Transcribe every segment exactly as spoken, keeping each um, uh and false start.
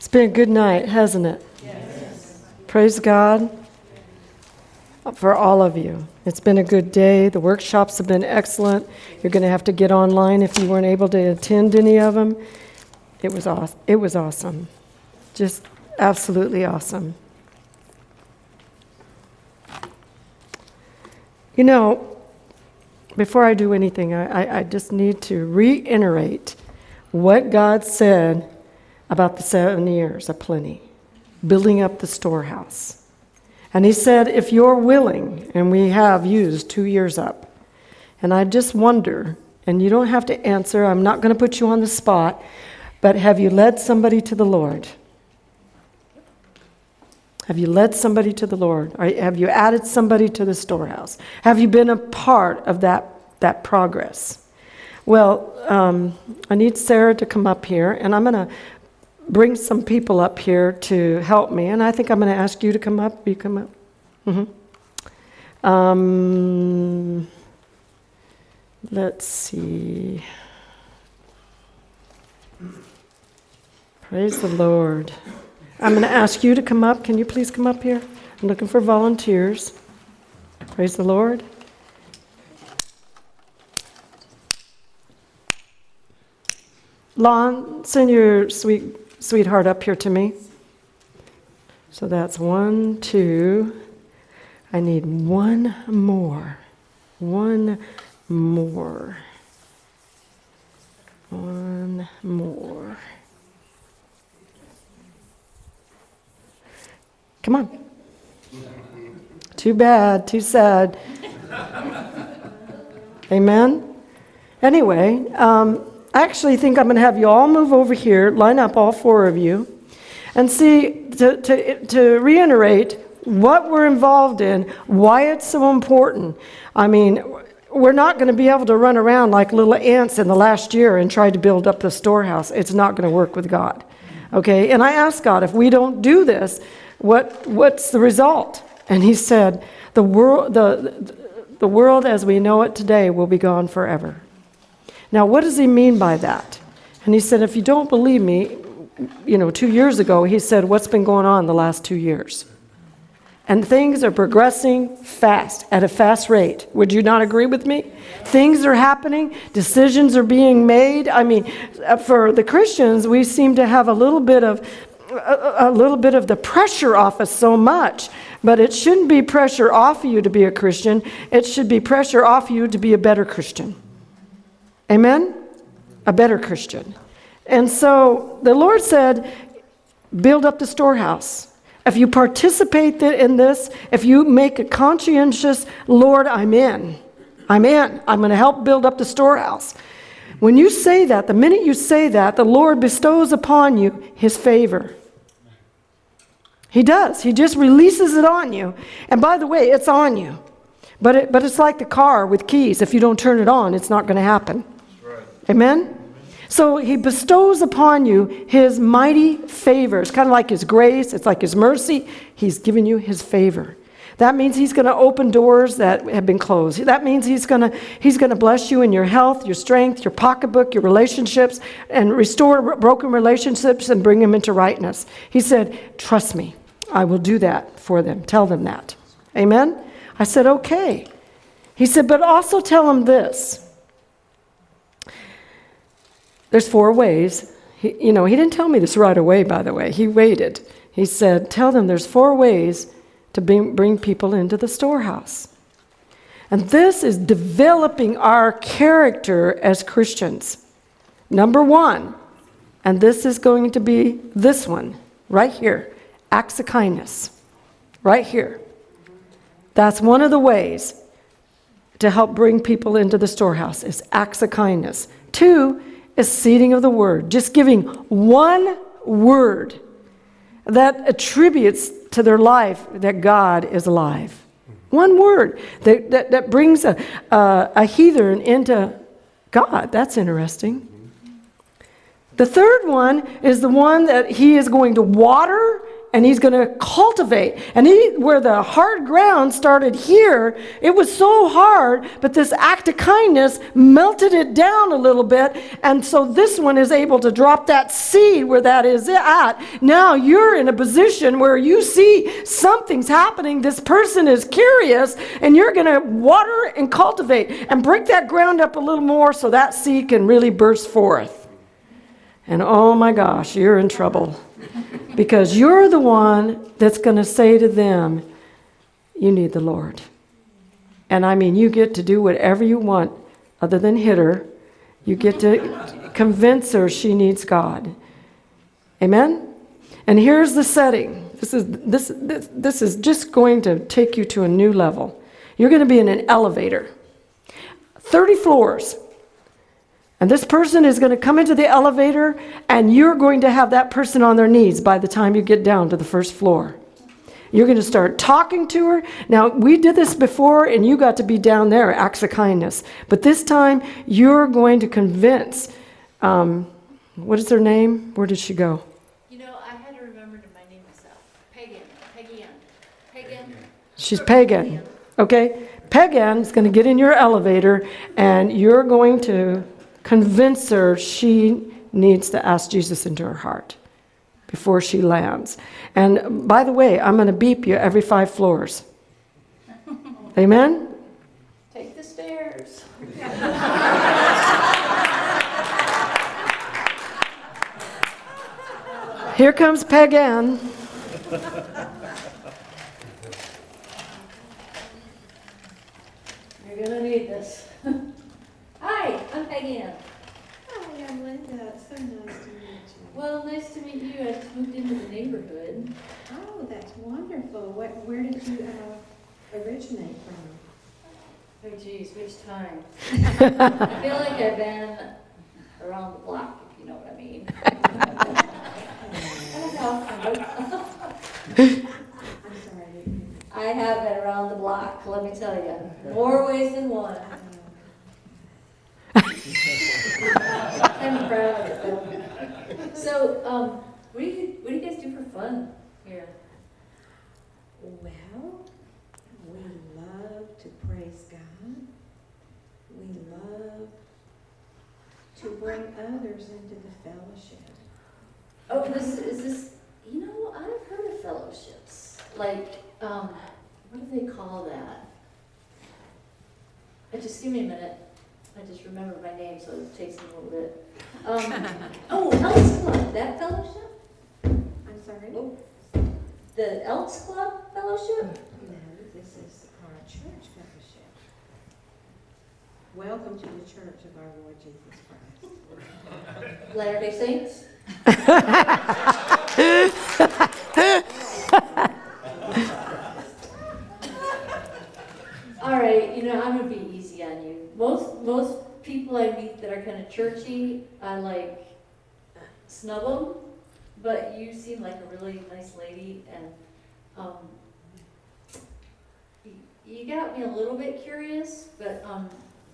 It's been a good night, hasn't it? Yes. Praise God for all of you. It's been a good day. The workshops have been excellent. You're going to have to get online if you weren't able to attend any of them. It was awesome. It was awesome. Just absolutely awesome. You know, before I do anything, I, I, I just need to reiterate what God said about the seven years of plenty, building up the storehouse. And he said, if you're willing, and we have used two years up, and I just wonder, and you don't have to answer, I'm not going to put you on the spot, but have you led somebody to the Lord? Have you led somebody to the Lord? Or have you added somebody to the storehouse? Have you been a part of that, that progress? Well, um, I need Sarah to come up here, and I'm going to bring some people up here to help me. And I think I'm going to ask you to come up. Will you come up? Mm-hmm. Um, let's see. Praise the Lord. I'm going to ask you to come up. Can you please come up here? I'm looking for volunteers. Praise the Lord. Lon, send your sweet sweetheart up here to me. So that's one, two. I need one more. One more. One more. Come on. Too bad, too sad. Amen? Anyway, um, I actually think I'm going to have you all move over here, line up, all four of you, and see, to, to, to reiterate what we're involved in, why it's so important. I mean, we're not going to be able to run around like little ants in the last year and try to build up the storehouse. It's not going to work with God. Okay? And I asked God, if we don't do this, what what's the result? And he said, the world, the, the world as we know it today will be gone forever. Now, what does he mean by that? And he said, if you don't believe me, you know, two years ago, he said, what's been going on the last two years? And things are progressing fast, at a fast rate. Would you not agree with me? Things are happening. Decisions are being made. I mean, for the Christians, we seem to have a little bit of a, a little bit of the pressure off us so much. But it shouldn't be pressure off you to be a Christian. It should be pressure off you to be a better Christian. Amen? A better Christian. And so the Lord said, build up the storehouse. If you participate in this, if you make a conscientious, Lord, I'm in. I'm in. I'm going to help build up the storehouse. When you say that, the minute you say that, the Lord bestows upon you his favor. He does. He just releases it on you. And by the way, it's on you. But it, but it's like the car with keys. If you don't turn it on, it's not going to happen. Right. Amen? So he bestows upon you his mighty favor. It's kind of like his grace. It's like his mercy. He's given you his favor. That means he's going to open doors that have been closed. That means he's going to he's going to bless you in your health, your strength, your pocketbook, your relationships, and restore broken relationships and bring them into rightness. He said, trust me, I will do that for them. Tell them that. Amen? I said, okay. He said, but also tell them this. There's four ways. He, you know, he didn't tell me this right away, by the way. He waited. He said, tell them there's four ways to bring, bring people into the storehouse. And this is developing our character as Christians. Number one, and this is going to be this one, right here, acts of kindness, right here. That's one of the ways to help bring people into the storehouse is acts of kindness. Two is seeding of the word, just giving one word that attributes to their life that God is alive. One word that, that, that brings a, a, a heathen into God. That's interesting. The third one is the one that he is going to water and he's going to cultivate. And he, where the hard ground started here, it was so hard, but this act of kindness melted it down a little bit. And so this one is able to drop that seed where that is at. Now you're in a position where you see something's happening. This person is curious, and you're going to water and cultivate and break that ground up a little more so that seed can really burst forth. And oh my gosh, you're in trouble. Because you're the one that's going to say to them, you need the Lord. And I mean, you get to do whatever you want other than hit her. You get to convince her she needs God. Amen? And here's the setting. This is, this, this, this is just going to take you to a new level. You're going to be in an elevator. thirty floors. And this person is going to come into the elevator, and you're going to have that person on their knees by the time you get down to the first floor. You're going to start talking to her. Now, we did this before, and you got to be down there, acts of kindness. But this time, you're going to convince, um, what is her name? Where did she go? You know, I had to remember to my name myself. Pagan. Peggy Ann. Pagan. She's Pagan. Okay? Pagan is going to get in your elevator, and you're going to convince her she needs to ask Jesus into her heart before she lands. And by the way, I'm going to beep you every five floors. Amen? Take the stairs. Here comes Peg Ann. You're going to need this. Hi, I'm Peggy Ann. Hi, I'm Linda. It's so nice to meet you. Well, nice to meet you. I just moved into the neighborhood. Oh, that's wonderful. What, where did you uh, originate from? Oh, geez, which time? I feel like I've been around the block, if you know what I mean. I don't know. I'm sorry. I have been around the block, let me tell you. More ways than one. I'm proud of it, though. So, um, what do you what do you guys do for fun here? Well, we love to praise God. We love to bring others into the fellowship. Oh, this is this. You know, I've heard of fellowships. Like, um, what do they call that? Uh, Just give me a minute. I just remembered my name, so it takes me a little bit. Um, oh, Elks Club, that fellowship? I'm sorry? Oh, the Elks Club fellowship? No, this is our church fellowship. Welcome to the church of our Lord Jesus Christ. Latter-day Saints? All right, you know, I'm gonna be easy on you. Most most people I meet that are kind of churchy, I like snub them, but you seem like a really nice lady, and um, you, you got me a little bit curious, but um,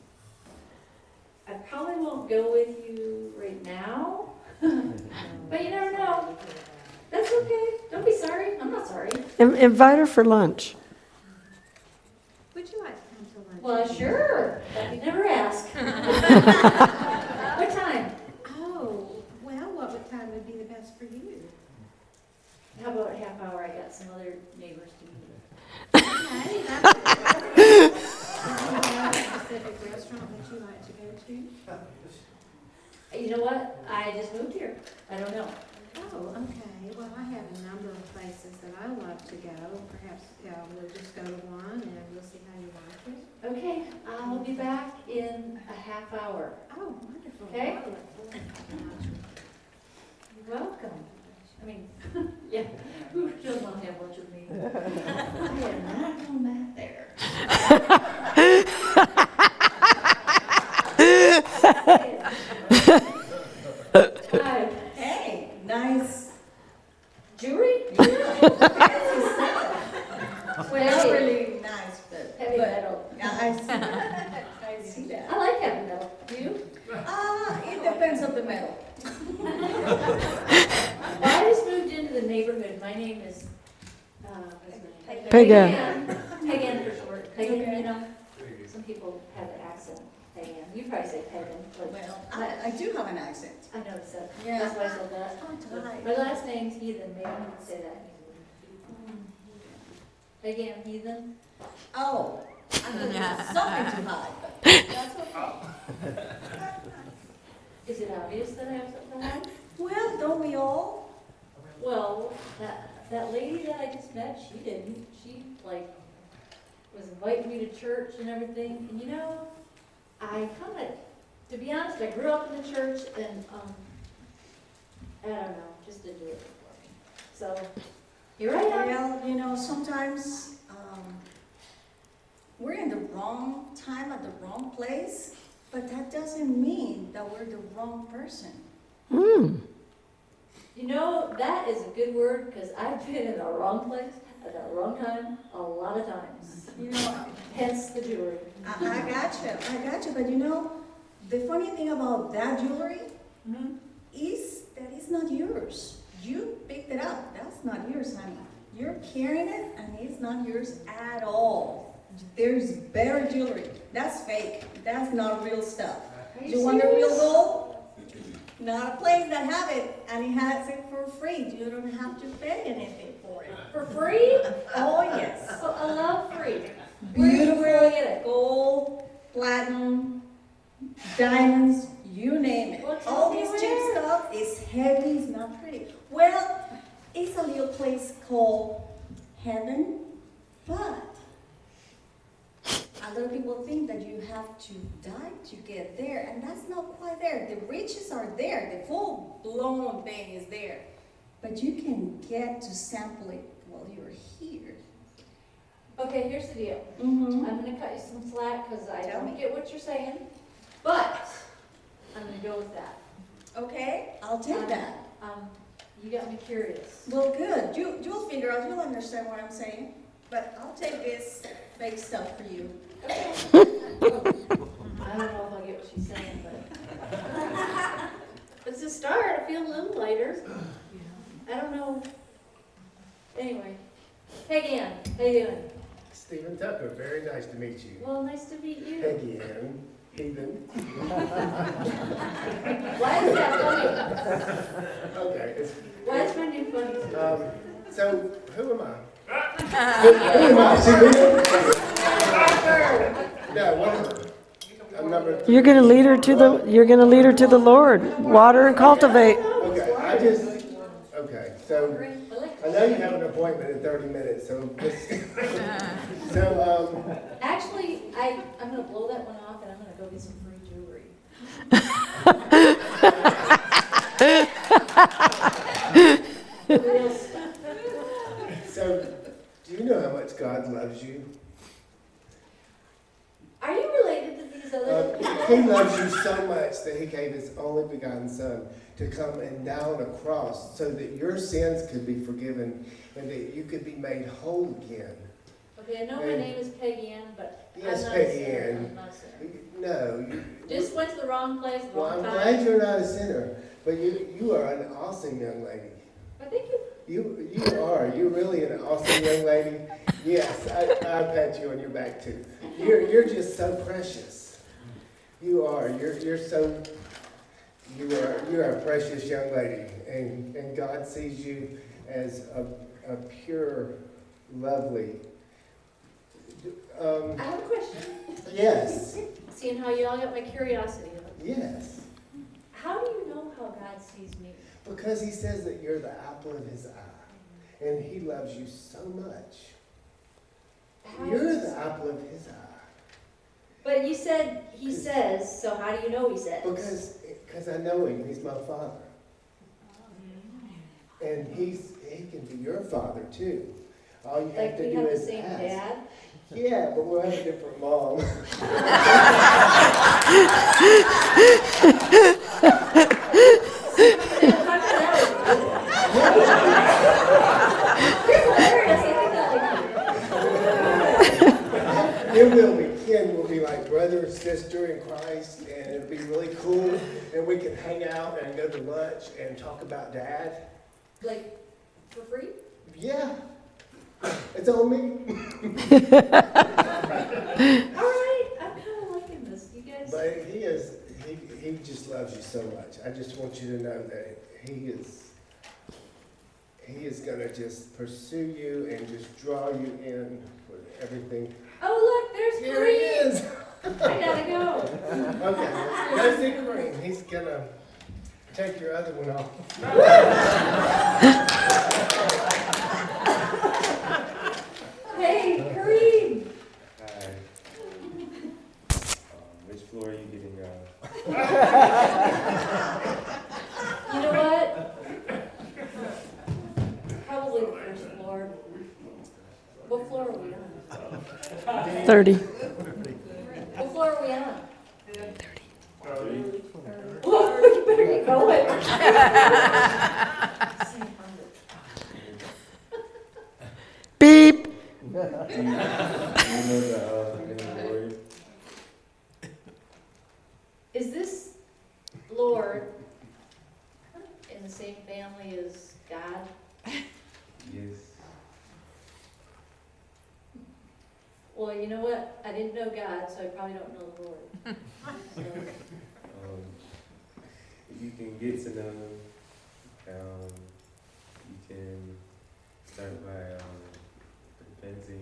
I probably won't go with you right now. But you never know. That's okay. Don't be sorry. I'm not sorry. In- invite her for lunch. Would you like to come to lunch? Well, sure. But you never ask. What time? Oh, well, what would time would be the best for you? How about a half hour? I got some other neighbors to meet. Okay, that's good. Do you have a specific restaurant that you like to go to? You know what? I just moved here. I don't know. Oh, okay. Well, I have a number of places that I love to go. Perhaps uh, we'll just go to one and we'll see how you like it. Okay, I'll be back in a half hour. Oh, wonderful. Okay. I look forward to it. You're welcome. I mean, yeah, who doesn't want to have lunch with me? I am not going back there. Hi. Hey, nice Jewelry? well, Hey. really nice, but, Heavy but metal. yeah, I see, I see that. I like heavy metal. Do you? Uh, it depends on the metal. Well, I just moved into the neighborhood. My my name is, uh, what's my name? Pagan. Pagan for short. Pagan, you know, some people have an accent. Pagan. You probably say pagan, but Well, I, I do have an accent. I noticed that. Yeah. That's why I said that. Oh, right. My last name's Heathen. Maybe you would say that. Pagan, heathen. Oh, I'm looking for something to hide, but that's okay. Is it obvious that I have something to hide? Well, don't we all? Well, that, that lady that I just met, she didn't. She, like, was inviting me to church and everything. And you know, I kind of, to be honest, I grew up in the church and, um, I don't know, just didn't do it for me. So, here I am. Well, you know, sometimes um, we're in the wrong time at the wrong place, but that doesn't mean that we're the wrong person. Hmm. You know, that is a good word because I've been in the wrong place at the wrong time a lot of times. You know, Hence the jewelry. I, I got you, I got you, but you know, the funny thing about that jewelry Mm-hmm. is that it's not yours. You picked it up. That's not yours, honey. You're carrying it, and it's not yours at all. There's better jewelry. That's fake. That's not real stuff. Are You you want the real serious? gold? Not a place that have it, and it has it for free. You don't have to pay anything for it. For free? Oh, yes. Oh, I love free. Where, Beautiful where do I get it? gold, platinum, diamonds, you name it. Well, tell All me this cheap where. stuff is heavy, it's not pretty. Well, it's a little place called heaven, but a lot of people think that you have to die to get there, and that's not quite there. The riches are there, the full-blown thing is there, but you can get to sample it while you're here. Okay, here's the deal. Mm-hmm. I'm gonna cut you some slack because I Tell don't me. get what you're saying, but I'm gonna go with that. Okay, I'll take Um, that. Um, you got me curious. Well, good. You, you'll figure out, you'll understand what I'm saying. But I'll take this fake stuff for you. I don't know if I get what she's saying, but it's a start. I feel a little lighter. I don't know. Anyway, Peggy Ann, how you doing? Stephen Tucker, very nice to meet you. Well, nice to meet you. Peggy Ann, heathen. Why is that funny? Okay, it's, Why is my name funny? um, so who am I? who, who am I? See, we- no, whatever. I'm number three. You're going to lead her to the. You're going to lead her to the Lord. Water and cultivate. Okay, I just, okay, so I know you have an appointment in thirty minutes, so just, so, um, Actually, I, I'm gonna blow that one off and I'm gonna go get some free jewelry. Real stuff. so, do you know how much God loves you? Are you related to these other Um, people? he loves you so much that he gave his only begotten son to come and die on a cross so that your sins could be forgiven and that you could be made whole again. Okay, I know my And- name is Peggy Ann, but I'm Yes, not a Peggy sinner. Ann. I'm not a sinner. No, you, Just went to the wrong place, well, wrong I'm time. glad you're not a sinner, but you, you are an awesome young lady. I think you, You, you are. You're really an awesome young lady. Yes, I, I'll pat you on your back too. You're, you're just so precious. You are. You're, you're so. You are. You're a precious young lady, and and God sees you as a, a pure, lovely. Um, I have a question. yes. Seeing how y'all got my curiosity. Yes. How do you know how God sees me? Because He says that you're the apple of His eye, and He loves you so much. How You're does- the apple of His eye. But you said he says, so how do you know he says? Because because I know him. He's my father. And he's he can be your father too. All you have Like to we do have the is same ask. dad? Yeah, but we'll have a different mom. It will be. Ken will be like brother and sister in Christ, and it'll be really cool. And we can hang out and go to lunch and talk about dad. Like, for free? Yeah. It's on me. All right, I'm kind of liking this, you guys. But he is, he, he just loves you so much. I just want you to know that he is, he is gonna just pursue you and just draw you in with everything. Oh, look, there's Here he Kareem. is. I gotta go. Okay, go see Kareem. He's gonna take your other one off. Hey, Kareem. Hi. Um, which floor are you getting on? You know what? Probably the first floor. What floor are we on? thirty. What floor are we on? Well, you better get going. Beep. Do you, do you know the uh, name of the Lord? Is this Lord in the same family as God? Yes. Well, you know what? I didn't know God, so I probably don't know the Lord. So, Um, you can get to know him. Um, you can start by um, repenting.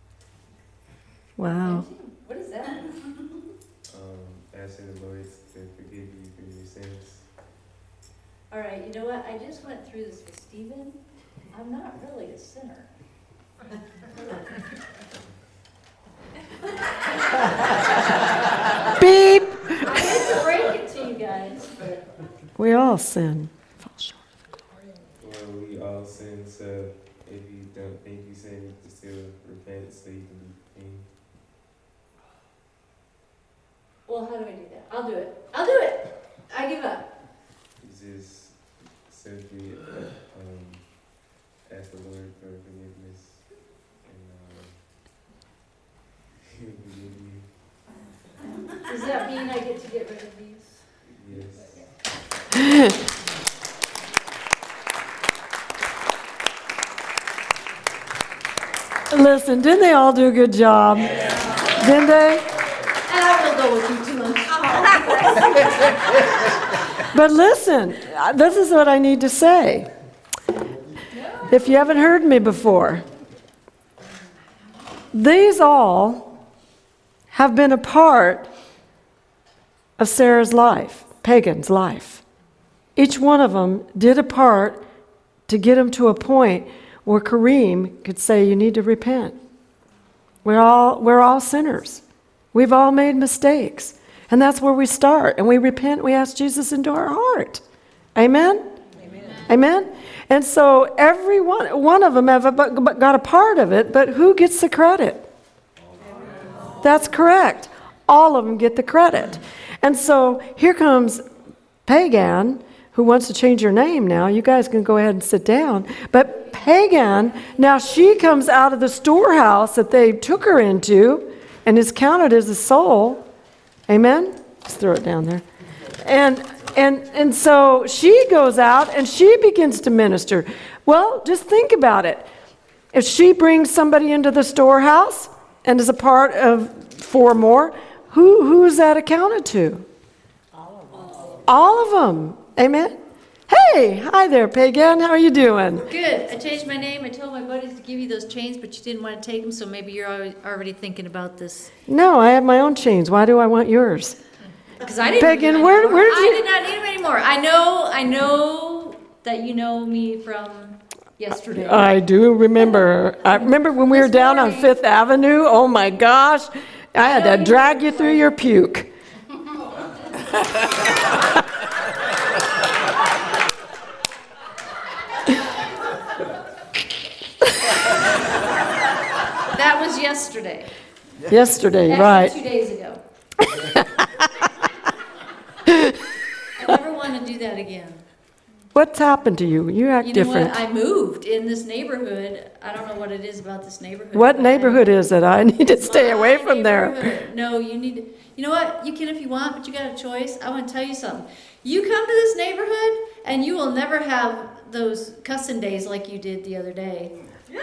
Wow. what is that? Um, asking the Lord to forgive you for your sins. All right, you know what? I just went through this with Stephen. I'm not really a sinner. Beep. I hate to break it to you guys, but We all sin. Fall short of the glory. Well, we all sin, so if you don't think you sin, you can still repent so you can be clean. well, how do I do that? I'll do it. I'll do it. I give up. You just simply um, ask the Lord for forgiveness, and um, He will forgive you. Does that mean I get to get rid of these? Yes. Listen, didn't they all do a good job? Didn't they? And I will go with you too much. But listen, uh, this is what I need to say. If you haven't heard me before, these all have been a part of Sarah's life, Pagan's life. Each one of them did a part to get him to a point where Kareem could say, you need to repent. We're all, we're all sinners. We've all made mistakes. And that's where we start. And we repent, we ask Jesus into our heart. Amen? Amen. Amen? And so every one, one of them have a, got a part of it, but who gets the credit? That's correct. All of them get the credit. And so here comes Pagan, who wants to change her name now. You guys can go ahead and sit down. But Pagan, now she comes out of the storehouse that they took her into and is counted as a soul. Amen? Just throw it down there. And and and so she goes out and she begins to minister. Well, just think about it. If she brings somebody into the storehouse and is a part of four more, who who is that accounted to? All of them. All of them. Amen? Hey, hi there, Pagan. How are you doing? Good. I changed my name. I told my buddies to give you those chains, but you didn't want to take them, so maybe you're already- already thinking about this. No, I have my own chains. Why do I want yours? Because I didn't. Pagan, need them where- anymore. where did I you- did not need them anymore. I know. I know that you know me from yesterday. I do remember. I remember when we were This down on morning- Fifth Avenue. Oh my gosh. I had know to you drag were you through right. your puke. That was yesterday. Yesterday, Actually, right. two days ago. I never want to do that again. What's happened to you? You act You know different. what? I moved in this neighborhood. I don't know what it is about this neighborhood. What but I- neighborhood is it? I need to stay My away from there. neighborhood. No, you need to, you know what? You can if you want, but you got a choice. I want to tell you something. You come to this neighborhood And you will never have those cussing days like you did the other day. You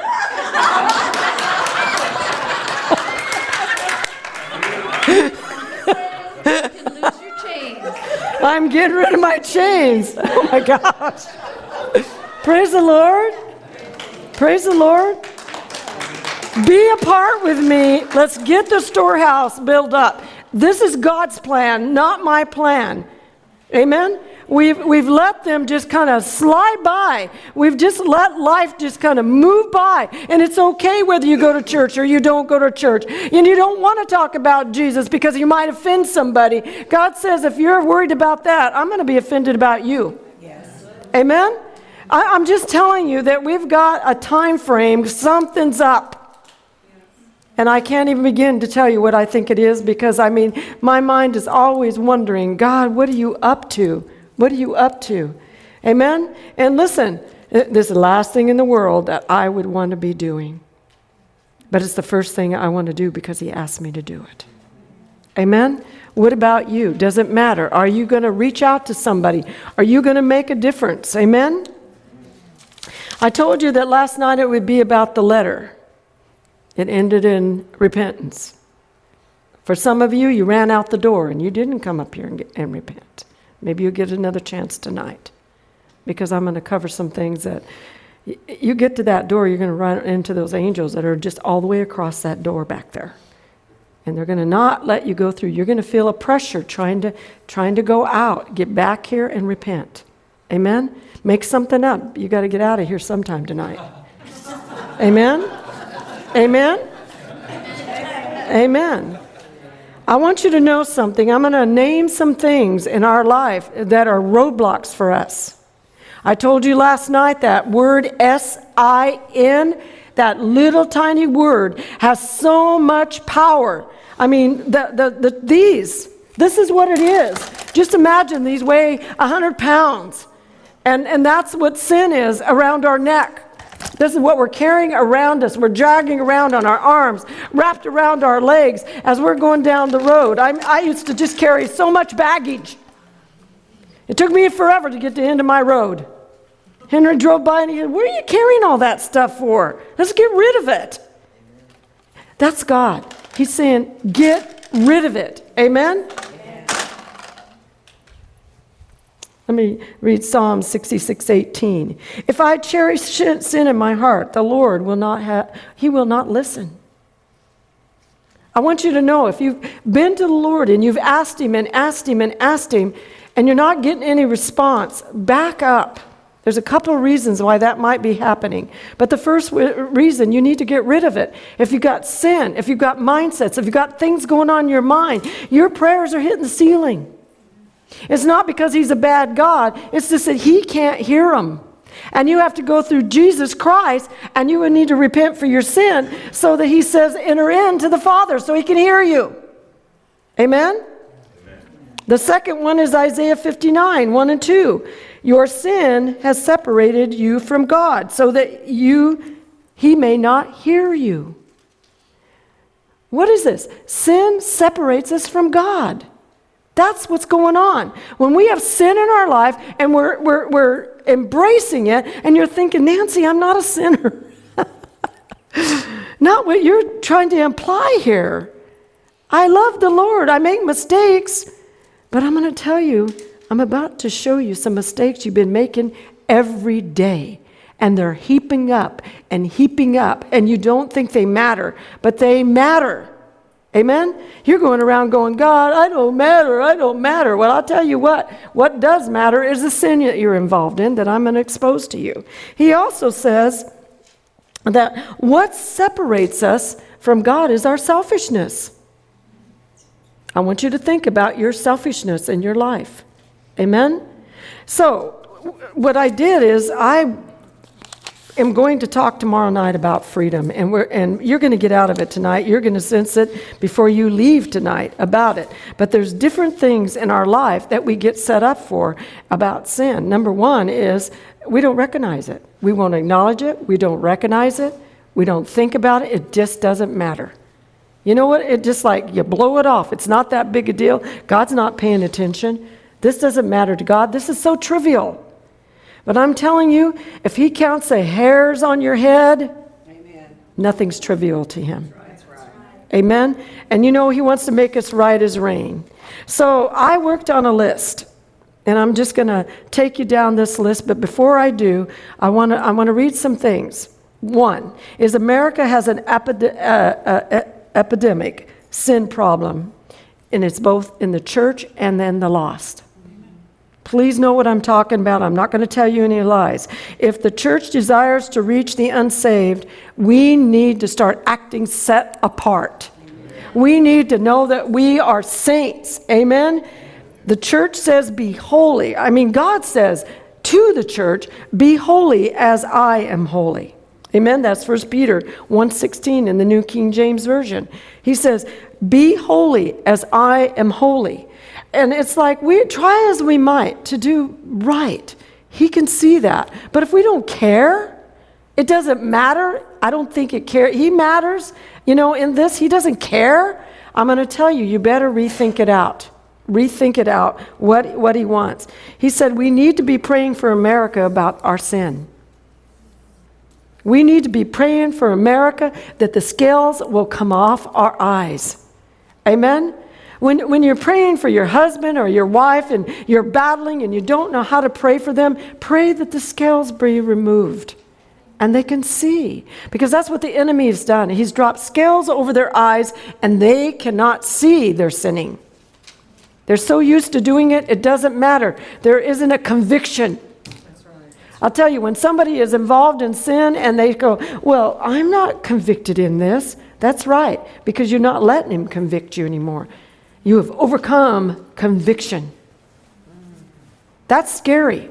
can lose your chains. I'm getting rid of my chains. Oh my gosh. Praise the Lord. Praise the Lord. Be a part with me. Let's get the storehouse built up. This is God's plan, not my plan. Amen? We've, we've let them just kind of slide by. We've just let life just kind of move by. And it's okay whether you go to church or you don't go to church. And you don't want to talk about Jesus because you might offend somebody. God says, if you're worried about that, I'm going to be offended about you. Yes. Amen? I, I'm just telling you that we've got a time frame. Something's up. And I can't even begin to tell you what I think it is because, I mean, my mind is always wondering, God, what are you up to? What are you up to? Amen? And listen, this is the last thing in the world that I would want to be doing. But it's the first thing I want to do because he asked me to do it. Amen? What about you? Does it matter? Are you going to reach out to somebody? Are you going to make a difference? Amen? I told you that last night it would be about the letter. It ended in repentance. For some of you, you ran out the door and you didn't come up here and, get, and repent. Maybe you'll get another chance tonight because I'm going to cover some things that y- you get to that door, you're going to run into those angels that are just all the way across that door back there. And they're going to not let you go through. You're going to feel a pressure trying to trying to go out. Get back here and repent. Amen? Make something up. You got to get out of here sometime tonight. Amen? Amen? Amen. I want you to know something. I'm going to name some things in our life that are roadblocks for us. I told you last night that word S I N, that little tiny word, has so much power. I mean, the, the, the, these, this is what it is. Just imagine these weigh one hundred pounds. And, and that's what sin is around our neck. This is what we're carrying around us. We're dragging around on our arms, wrapped around our legs as we're going down the road. I, I used to just carry so much baggage. It took me forever to get to the end of my road. Henry drove by and he said, what are you carrying all that stuff for? Let's get rid of it. That's God. He's saying, get rid of it. Amen? Let me read Psalm sixty-six eighteen. If I cherish sin in my heart, the Lord will not have, he will not listen. I want you to know, if you've been to the Lord and you've asked him and asked him and asked him, and you're not getting any response, back up. There's a couple of reasons why that might be happening. But the first reason, you need to get rid of it. If you've got sin, if you've got mindsets, if you've got things going on in your mind, your prayers are hitting the ceiling. It's not because he's a bad God. It's just that he can't hear them. And you have to go through Jesus Christ, and you would need to repent for your sin so that he says, enter into the Father so he can hear you. Amen? Amen. The second one is Isaiah fifty-nine, one and two. Your sin has separated you from God so that you, he may not hear you. What is this? Sin separates us from God. That's what's going on. When we have sin in our life and we're, we're, we're embracing it, and you're thinking, Nancy, I'm not a sinner. Not what you're trying to imply here. I love the Lord. I make mistakes. But I'm going to tell you, I'm about to show you some mistakes you've been making every day. And they're heaping up and heaping up. And you don't think they matter, but they matter. Amen? You're going around going, God, I don't matter, I don't matter. Well, I'll tell you what, what does matter is the sin that you're involved in that I'm going to expose to you. He also says that what separates us from God is our selfishness. I want you to think about your selfishness in your life. Amen? So, what I did is I am going to talk tomorrow night about freedom, and we're and you're going to get out of it tonight. You're going to sense it before you leave tonight about it. But there's different things in our life that we get set up for about sin. Number one is we don't recognize it. We won't acknowledge it. We don't recognize it. We don't think about it. It just doesn't matter. You know what? It just like you blow it off. It's not that big a deal. God's not paying attention. This doesn't matter to God. This is so trivial. But I'm telling you, if he counts the hairs on your head, nothing's trivial to him. Amen? And you know, he wants to make us right as rain. So I worked on a list. And I'm just going to take you down this list. But before I do, I want to I want to read some things. One is America has an epide- uh, uh, epidemic sin problem. And it's both in the church and then the lost. Please know what I'm talking about. I'm not going to tell you any lies. If the church desires to reach the unsaved, we need to start acting set apart. We need to know that we are saints. Amen? The church says, be holy. I mean, God says to the church, be holy as I am holy. Amen? That's First Peter one sixteen in the New King James Version. He says, be holy as I am holy. And it's like we try as we might to do right. He can see that. But if we don't care, it doesn't matter. I don't think it cares. He matters. You know, in this, he doesn't care. I'm going to tell you, you better rethink it out. Rethink it out, what, what he wants. He said we need to be praying for America about our sin. We need to be praying for America that the scales will come off our eyes. Amen? When, when you're praying for your husband or your wife and you're battling and you don't know how to pray for them, pray that the scales be removed and they can see. Because that's what the enemy has done. He's dropped scales over their eyes and they cannot see their sinning. They're so used to doing it, it doesn't matter. There isn't a conviction. That's right. I'll tell you, when somebody is involved in sin and they go, well, I'm not convicted in this. That's right, because you're not letting him convict you anymore. You have overcome conviction. That's scary.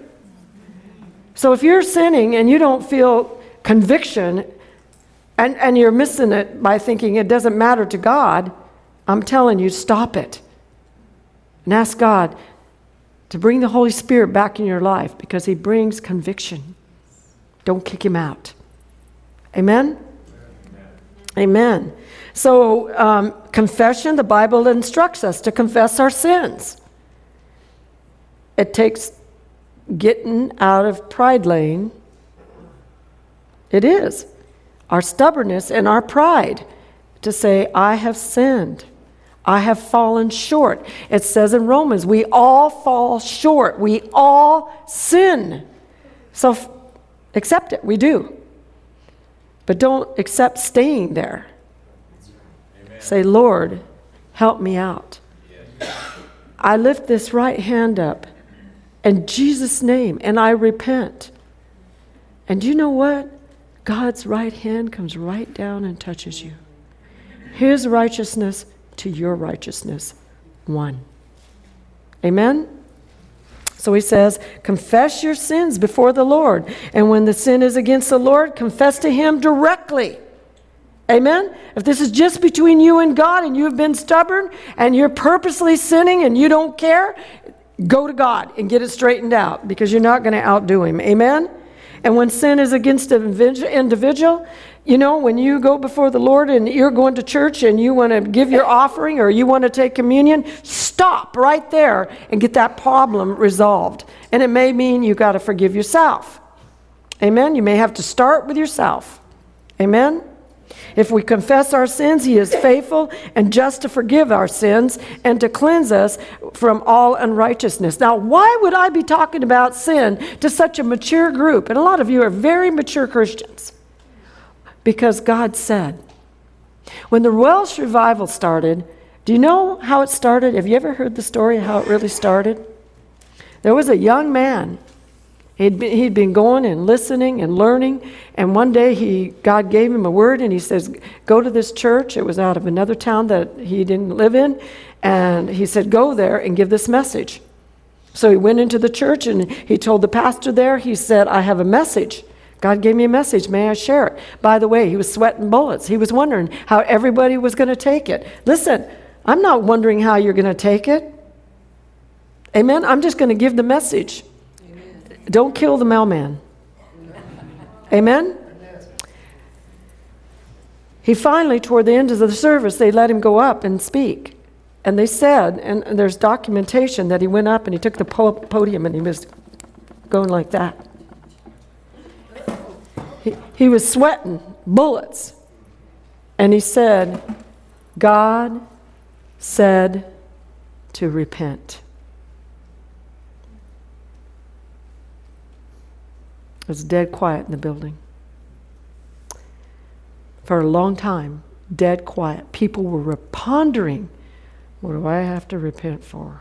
So if you're sinning and you don't feel conviction and, and you're missing it by thinking it doesn't matter to God, I'm telling you, stop it. And ask God to bring the Holy Spirit back in your life because he brings conviction. Don't kick him out. Amen? Amen. Amen. So um, confession, the Bible instructs us to confess our sins. It takes getting out of pride lane. It is. Our stubbornness and our pride to say, I have sinned. I have fallen short. It says in Romans, we all fall short. We all sin. So f- accept it. We do. But don't accept staying there. Amen. Say, Lord, help me out. Yes. I lift this right hand up in Jesus' name and I repent. And you know what? God's right hand comes right down and touches you. His righteousness to your righteousness, one. Amen? So he says, confess your sins before the Lord. And when the sin is against the Lord, confess to him directly. Amen? If this is just between you and God and you've been stubborn and you're purposely sinning and you don't care, go to God and get it straightened out because you're not going to outdo him. Amen? And when sin is against an individual, you know, when you go before the Lord and you're going to church and you want to give your offering or you want to take communion, stop right there and get that problem resolved. And it may mean you got to forgive yourself. Amen? You may have to start with yourself. Amen? If we confess our sins, he is faithful and just to forgive our sins and to cleanse us from all unrighteousness. Now, why would I be talking about sin to such a mature group? And a lot of you are very mature Christians. Because God said. When the Welsh revival started, do you know how it started? Have you ever heard the story of how it really started? There was a young man. He'd been, he'd been going and listening and learning, and one day he God gave him a word, and he says, go to this church. It was out of another town that he didn't live in, and he said, go there and give this message. So he went into the church, and he told the pastor there, he said, I have a message. God gave me a message. May I share it? By the way, he was sweating bullets. He was wondering how everybody was going to take it. Listen, I'm not wondering how you're going to take it. Amen? I'm just going to give the message. Amen. Don't kill the mailman. Amen? He finally, toward the end of the service, they let him go up and speak. And they said, and there's documentation that he went up and he took the podium and he was going like that. He, he was sweating bullets. And he said, God said to repent. It was dead quiet in the building. For a long time, dead quiet. People were pondering, what do I have to repent for?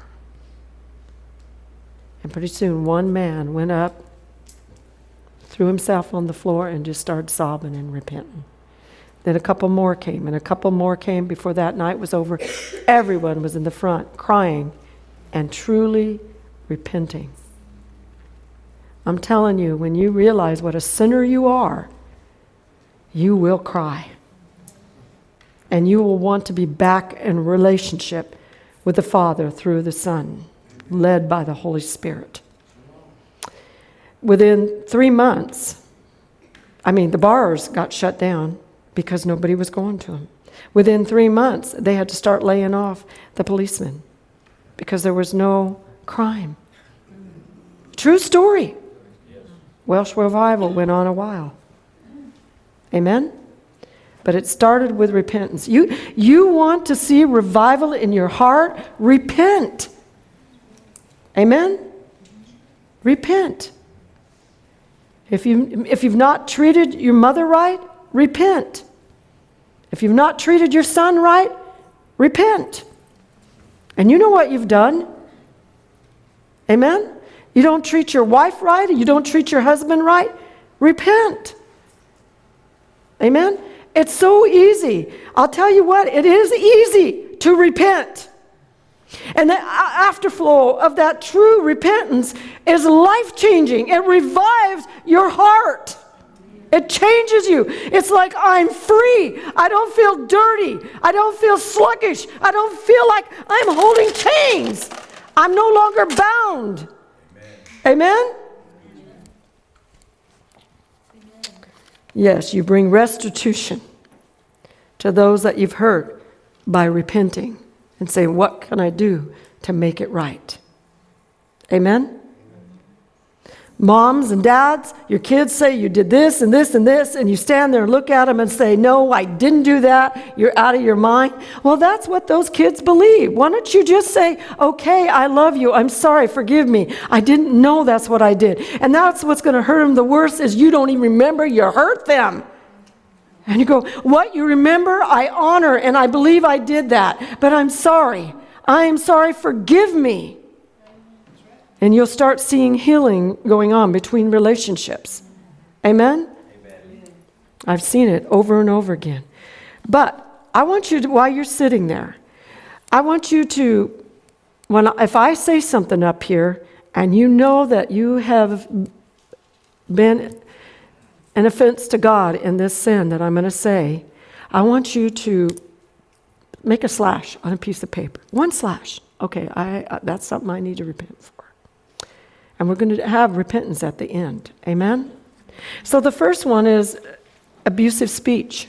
And pretty soon one man went up, threw himself on the floor, and just started sobbing and repenting. Then a couple more came, and a couple more came before that night was over. Everyone was in the front crying and truly repenting. I'm telling you, when you realize what a sinner you are, you will cry. And you will want to be back in relationship with the Father through the Son, led by the Holy Spirit. Within three months, I mean, the bars got shut down because nobody was going to them. Within three months, they had to start laying off the policemen because there was no crime. True story. Welsh revival went on a while. Amen? But it started with repentance. You, you want to see revival in your heart? Repent. Amen? Repent. If, you, if you've not treated your mother right, repent. If you've not treated your son right, repent. And you know what you've done? Amen? You don't treat your wife right, you don't treat your husband right, repent. Amen? It's so easy. I'll tell you what, it is easy to repent. And the afterflow of that true repentance is life-changing. It revives your heart. It changes you. It's like I'm free. I don't feel dirty. I don't feel sluggish. I don't feel like I'm holding chains. I'm no longer bound. Amen? Amen? Yes, you bring restitution to those that you've hurt by repenting and saying, what can I do to make it right? Amen? Moms and dads, your kids say you did this and this and this, and you stand there and look at them and say, no, I didn't do that. You're out of your mind. Well, that's what those kids believe. Why don't you just say, okay, I love you. I'm sorry. Forgive me. I didn't know that's what I did. And that's what's going to hurt them the worst is you don't even remember you hurt them. And you go, what you remember, I honor, and I believe I did that. But I'm sorry. I am sorry. Forgive me. And you'll start seeing healing going on between relationships. Amen? Amen? I've seen it over and over again. But I want you to, while you're sitting there, I want you to, when if I say something up here, and you know that you have been an offense to God in this sin that I'm going to say, I want you to make a slash on a piece of paper. One slash. Okay, I, uh, that's something I need to repent for. And we're going to have repentance at the end. Amen? So the first one is abusive speech.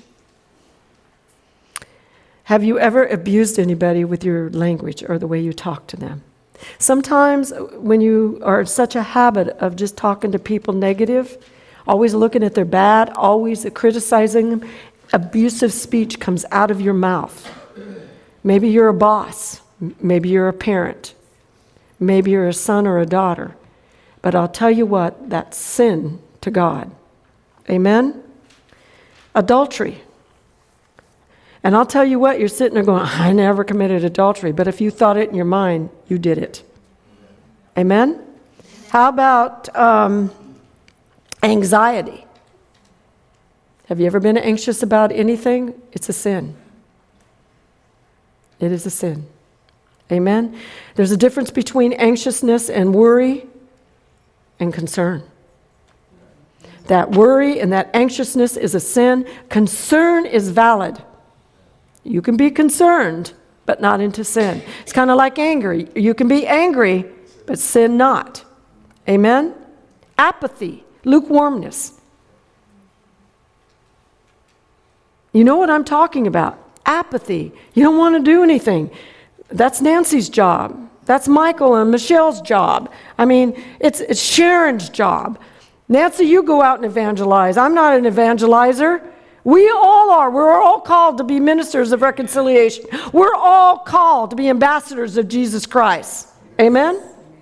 Have you ever abused anybody with your language or the way you talk to them? Sometimes when you are in such a habit of just talking to people negative, always looking at their bad, always criticizing them, abusive speech comes out of your mouth. Maybe you're a boss. Maybe you're a parent. Maybe you're a son or a daughter. But I'll tell you what, that's sin to God. Amen? Adultery. And I'll tell you what, you're sitting there going, I never committed adultery. But if you thought it in your mind, you did it. Amen? How about um, anxiety? Have you ever been anxious about anything? It's a sin. It is a sin. Amen? There's a difference between anxiousness and worry and concern. That worry and that anxiousness is a sin. Concern is valid. You can be concerned, but not into sin. It's kind of like anger. You can be angry, but sin not. Amen? Apathy, lukewarmness. You know what I'm talking about. Apathy. You don't want to do anything. That's Nancy's job. That's Michael and Michelle's job. I mean, it's, it's Sharon's job. Nancy, you go out and evangelize. I'm not an evangelizer. We all are. We're all called to be ministers of reconciliation. We're all called to be ambassadors of Jesus Christ. Amen?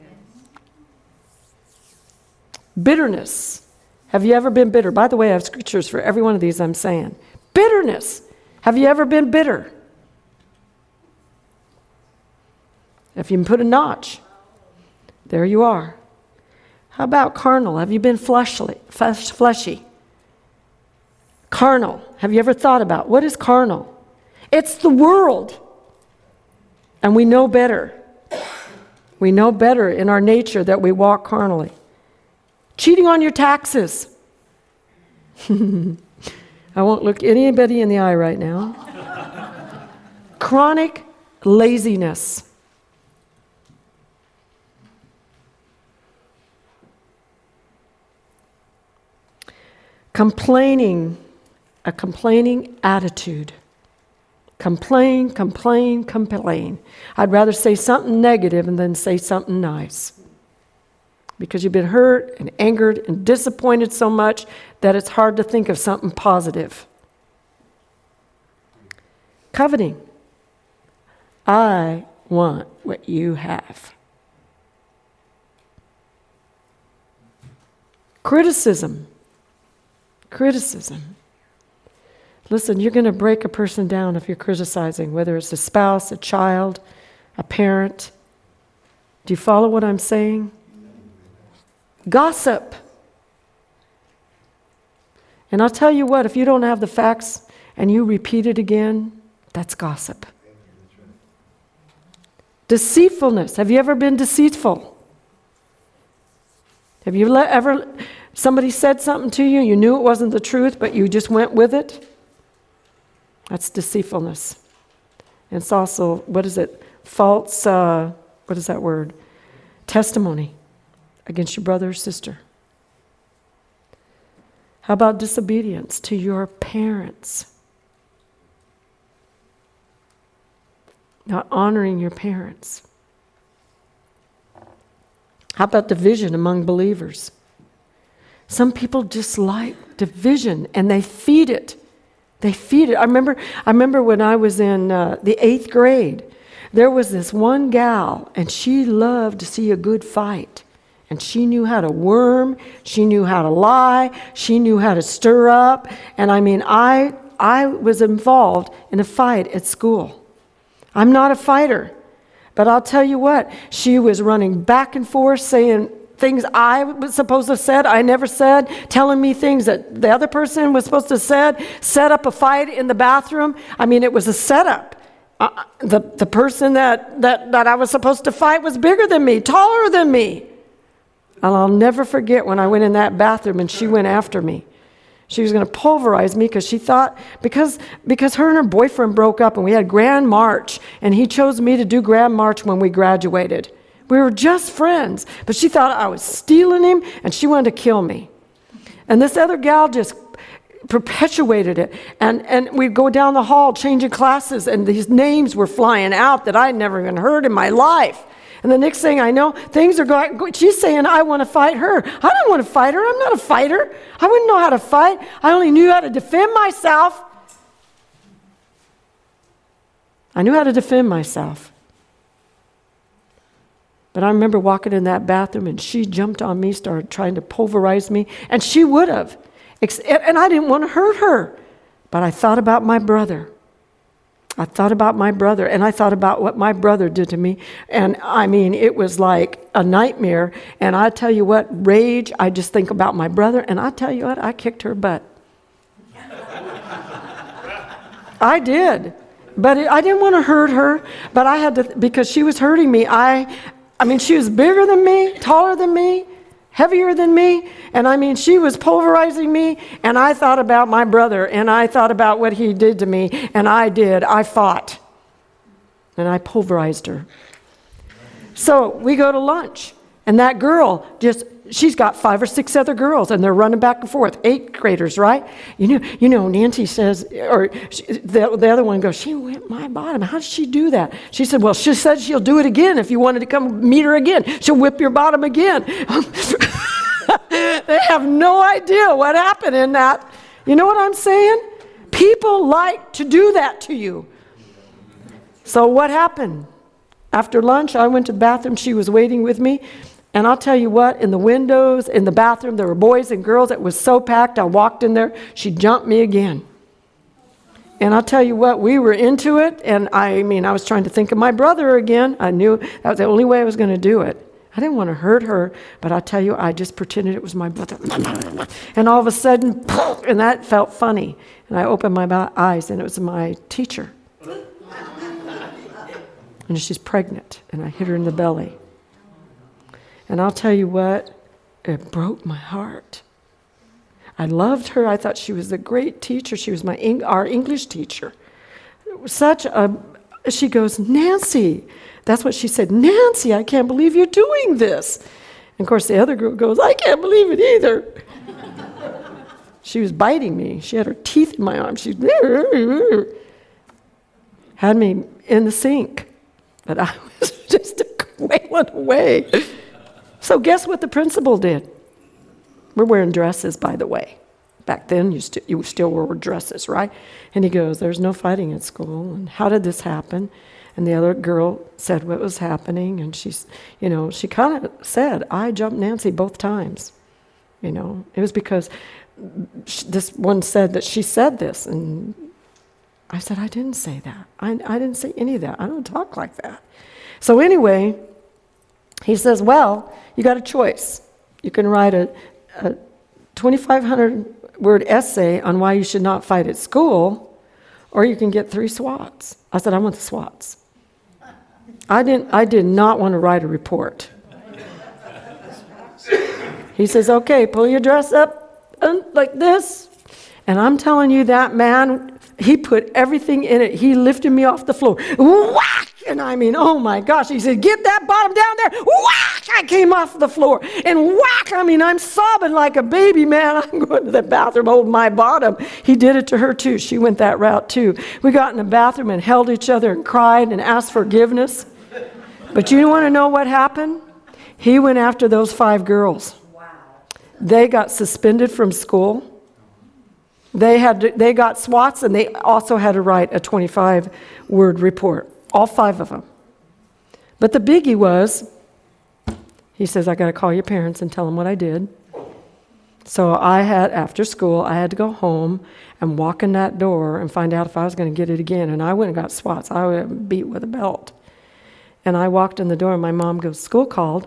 Bitterness. Have you ever been bitter? By the way, I have scriptures for every one of these I'm saying. Bitterness. Have you ever been bitter? If you can put a notch, there you are. How about carnal? Have you been fleshly, flesh, fleshy? Carnal. Have you ever thought about what is carnal? It's the world. And we know better. We know better in our nature that we walk carnally. Cheating on your taxes. I won't look anybody in the eye right now. Chronic laziness. Complaining, a complaining attitude. Complain, complain, complain. I'd rather say something negative than say something nice. Because you've been hurt and angered and disappointed so much that it's hard to think of something positive. Coveting. I want what you have. Criticism. Criticism. Listen, you're going to break a person down if you're criticizing, whether it's a spouse, a child, a parent. Do you follow what I'm saying? Gossip. And I'll tell you what, if you don't have the facts and you repeat it again, that's gossip. Deceitfulness. Have you ever been deceitful? Have you le- ever, somebody said something to you, you knew it wasn't the truth, but you just went with it? That's deceitfulness. And it's also, what is it? False, uh, what is that word? Testimony against your brother or sister. How about disobedience to your parents? Not honoring your parents. How about division among believers? Some people dislike division and they feed it. They feed it. I remember, I remember when I was in uh, the eighth grade, there was this one gal and she loved to see a good fight. And she knew how to worm, she knew how to lie, she knew how to stir up. And I mean, I I was involved in a fight at school. I'm not a fighter, but I'll tell you what, she was running back and forth saying things I was supposed to have said, I never said, telling me things that the other person was supposed to have said, set up a fight in the bathroom. I mean, it was a setup. Uh, the, the person that, that, that I was supposed to fight was bigger than me, taller than me. And I'll never forget when I went in that bathroom and she went after me. She was going to pulverize me because she thought, because because her and her boyfriend broke up and we had Grand March, and he chose me to do Grand March when we graduated. We were just friends, but she thought I was stealing him and she wanted to kill me. And this other gal just perpetuated it. And, and we'd go down the hall changing classes and these names were flying out that I'd never even heard in my life. And the next thing I know, things are going, she's saying, I want to fight her. I don't want to fight her. I'm not a fighter. I wouldn't know how to fight. I only knew how to defend myself. I knew how to defend myself. But I remember walking in that bathroom and she jumped on me, started trying to pulverize me. And she would have. And I didn't want to hurt her. But I thought about my brother. I thought about my brother, and I thought about what my brother did to me. And I mean, it was like a nightmare. And I tell you what, rage, I just think about my brother, and I tell you what, I kicked her butt. I did. But it, I didn't want to hurt her, but I had to, because she was hurting me. I, I mean, she was bigger than me, taller than me, heavier than me. And I mean, she was pulverizing me. And I thought about my brother. And I thought about what he did to me. And I did. I fought. And I pulverized her. So we go to lunch. And that girl just, she's got five or six other girls. And they're running back and forth. Eighth graders, right? You know, you know, Nancy says, or she, the, the other one goes, she whipped my bottom. How did she do that? She said, well, she said she'll do it again if you wanted to come meet her again. She'll whip your bottom again. They have no idea what happened in that. You know what I'm saying? People like to do that to you. So what happened? After lunch, I went to the bathroom. She was waiting with me. And I'll tell you what, in the windows, in the bathroom, there were boys and girls. It was so packed. I walked in there. She jumped me again. And I'll tell you what, we were into it. And I mean, I was trying to think of my brother again. I knew that was the only way I was going to do it. I didn't want to hurt her, but I'll tell you, I just pretended it was my brother. And all of a sudden, and that felt funny. And I opened my eyes, and it was my teacher. And she's pregnant, and I hit her in the belly. And I'll tell you what, it broke my heart. I loved her. I thought she was a great teacher. She was my our English teacher. Such a, she goes, Nancy. That's what she said. Nancy, I can't believe you're doing this. And of course, the other girl goes, I can't believe it either. She was biting me. She had her teeth in my arm. She had me in the sink. But I was just wailing away. So guess what the principal did? We're wearing dresses, by the way. Back then, you, st- you still wore dresses, right? And he goes, there's no fighting at school. And how did this happen? And the other girl said what was happening. And she's, you know, she kind of said, I jumped Nancy both times. You know, it was because this one said that she said this. And I said, I didn't say that. I, I didn't say any of that. I don't talk like that. So anyway, he says, well, you got a choice. You can write a, a twenty-five hundred word essay on why you should not fight at school, or you can get three SWATs. I said, I want the SWATs. I didn't. I did not want to write a report. He says, okay, pull your dress up like this. And I'm telling you, that man, he put everything in it. He lifted me off the floor. Whack! And I mean, oh my gosh. He said, get that bottom down there. Whack! I came off the floor. And whack! I mean, I'm sobbing like a baby, man. I'm going to the bathroom, holding my bottom. He did it to her too. She went that route too. We got in the bathroom and held each other and cried and asked forgiveness. But you want to know what happened? He went after those five girls. Wow. They got suspended from school. They had to, they got SWATs, and they also had to write a twenty-five word report, all five of them. But the biggie was, he says, I got to call your parents and tell them what I did. So I had, after school, I had to go home and walk in that door and find out if I was going to get it again. And I went and got SWATs. I would beat with a belt. And I walked in the door, and my mom goes, school called.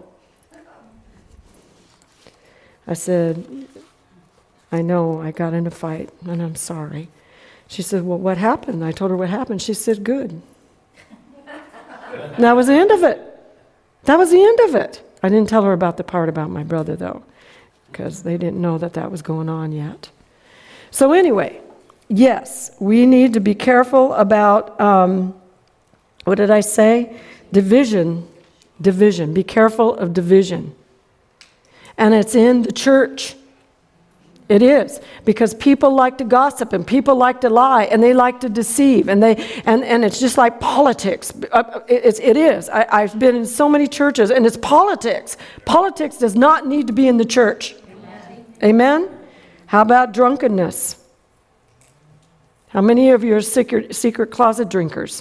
I said, I know, I got in a fight, and I'm sorry. She said, well, what happened? I told her what happened. She said, good. And that was the end of it. That was the end of it. I didn't tell her about the part about my brother, though, because they didn't know that that was going on yet. So anyway, yes, we need to be careful about, um, what did I say? Division. Division. Be careful of division. And it's in the church. It is, because people like to gossip and people like to lie and they like to deceive, and they and, and it's just like politics. It, it is. I, I've been in so many churches, and it's politics. Politics does not need to be in the church. Amen. Amen? How about drunkenness? How many of you are secret, secret closet drinkers?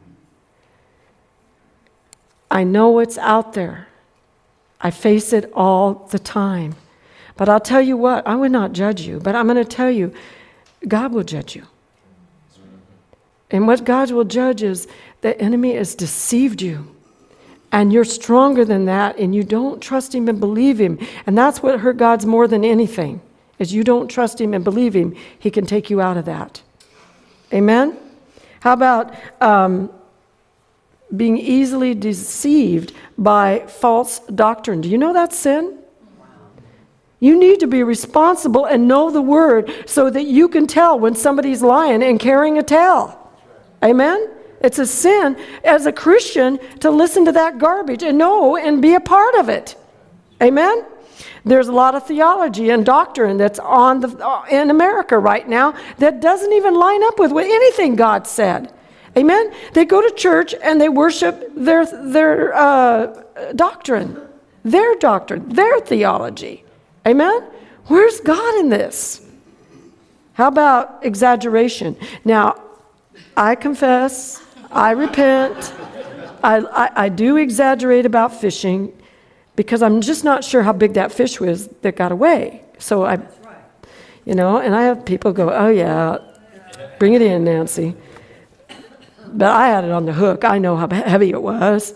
I know it's out there. I face it all the time. But I'll tell you what, I would not judge you, but I'm going to tell you, God will judge you. And what God will judge is the enemy has deceived you. And you're stronger than that, and you don't trust him and believe him. And that's what hurt God's more than anything, is you don't trust him and believe him. He can take you out of that. Amen? How about um, being easily deceived by false doctrine? Do you know that's sin? You need to be responsible and know the word so that you can tell when somebody's lying and carrying a tale. Amen? It's a sin as a Christian to listen to that garbage and know and be a part of it. Amen? There's a lot of theology and doctrine that's on the in America right now that doesn't even line up with what anything God said. Amen? They go to church and they worship their, their uh, doctrine, their doctrine, their theology. Amen? Where's God in this? How about exaggeration? Now, I confess, I repent, I, I, I do exaggerate about fishing because I'm just not sure how big that fish was that got away. So I, you know, and I have people go, oh yeah, bring it in, Nancy. But I had it on the hook. I know how heavy it was.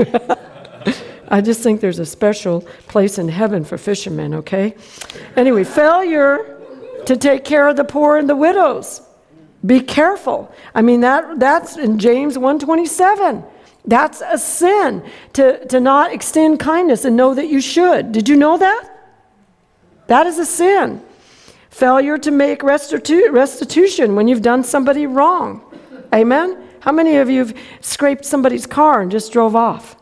I just think there's a special place in heaven for fishermen, okay? Anyway, failure to take care of the poor and the widows. Be careful. I mean, that that's in James one twenty-seven. That's a sin to, to not extend kindness and know that you should. Did you know that? That is a sin. Failure to make restitu- restitution when you've done somebody wrong. Amen? How many of you have scraped somebody's car and just drove off?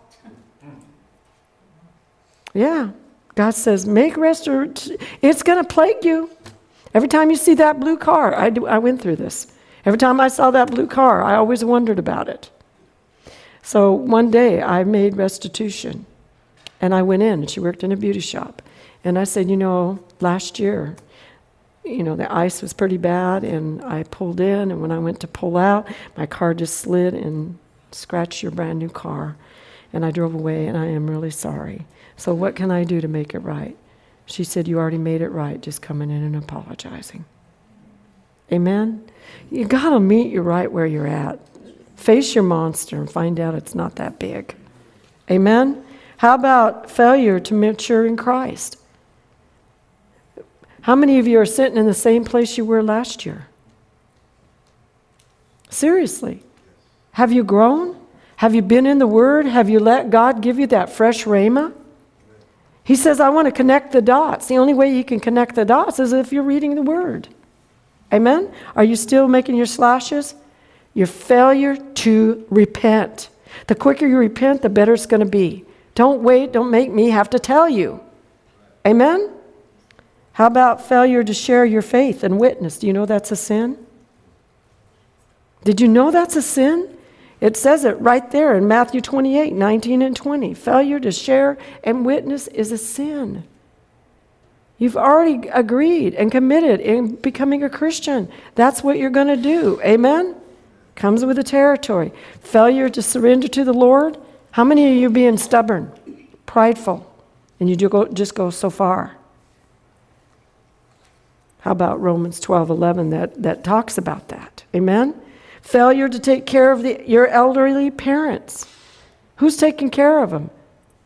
Yeah. God says, make restitution. It's going to plague you. Every time you see that blue car, I, do, I went through this. Every time I saw that blue car, I always wondered about it. So one day I made restitution. And I went in, and she worked in a beauty shop. And I said, you know, last year, you know, the ice was pretty bad, and I pulled in, and when I went to pull out, my car just slid and scratched your brand new car. And I drove away, and I am really sorry. So what can I do to make it right? She said, you already made it right, just coming in and apologizing. Amen? You got to meet you right where you're at. Face your monster and find out it's not that big. Amen? How about failure to mature in Christ? How many of you are sitting in the same place you were last year? Seriously. Have you grown? Have you been in the Word? Have you let God give you that fresh rhema? He says, I want to connect the dots. The only way you can connect the dots is if you're reading the Word. Amen? Are you still making your slashes? Your failure to repent. The quicker you repent, the better it's going to be. Don't wait. Don't make me have to tell you. Amen? How about failure to share your faith and witness? Do you know that's a sin? Did you know that's a sin? It says it right there in Matthew twenty-eight, nineteen and twenty. Failure to share and witness is a sin. You've already agreed and committed in becoming a Christian. That's what you're going to do. Amen? Comes with the territory. Failure to surrender to the Lord. How many of you being stubborn, prideful, and you do go, just go so far? How about Romans twelve eleven that, that talks about that? Amen? Failure to take care of the, your elderly parents. Who's taking care of them?